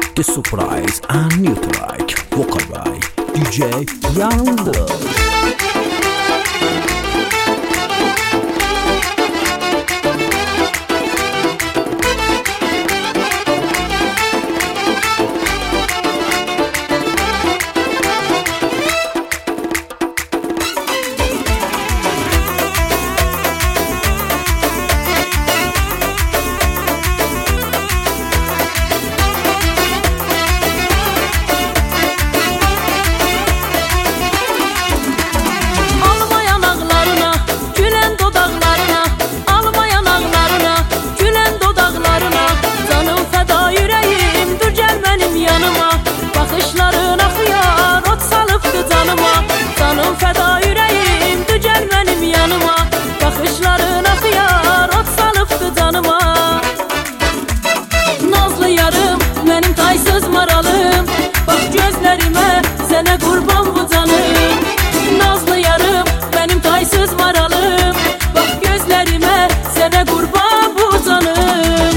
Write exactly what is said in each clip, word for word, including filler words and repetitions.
The surprise and new track, vocal by D J Yonder. Sənə qurban bu canım, nazlı yarım, mənim taysız maralım. Bax gözlərimə, sənə qurban bu canım.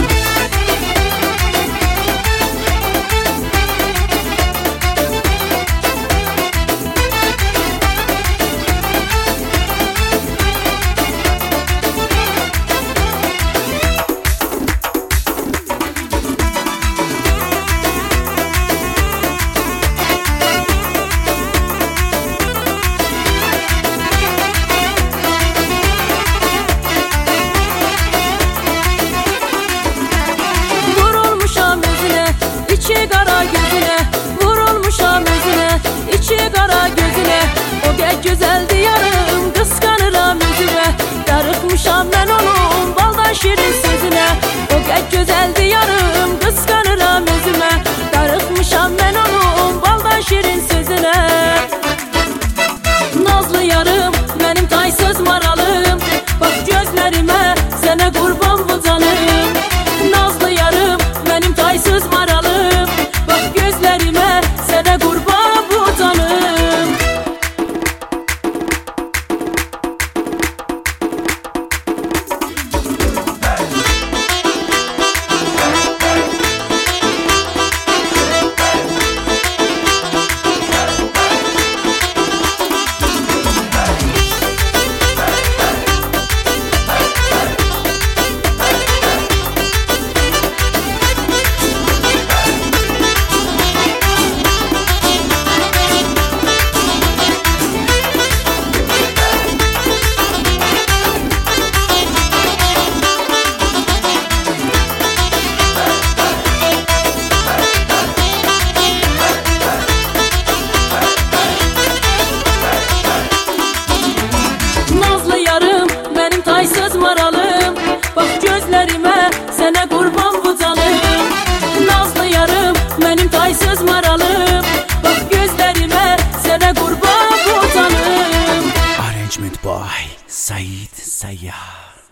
İçi qara gözünə, vurulmuşam özünə, içi qara gözünə. O gəl gözəldir yarım, qısqanıram özümə. Darıxmışam mən onun baldan şirin sözünə. O gəl gözəldir yarım, qısqanıram özümə. Darıxmışam mən onun baldan şirin sözünə. Nazlı yarım, mənim taysız maralım. Bax gözlərimə, sənə qurban bu canım. Nazlı yarım, mənim taysız maralım. Sənə qurban bu canım. Taysız maralım, bax gözlərimə, sənə qurban bu canım. Nazlı yarım, mənim taysız maralım. Bax gözlərimə, sənə qurban bu canım. Arrangement by Said Sayyar.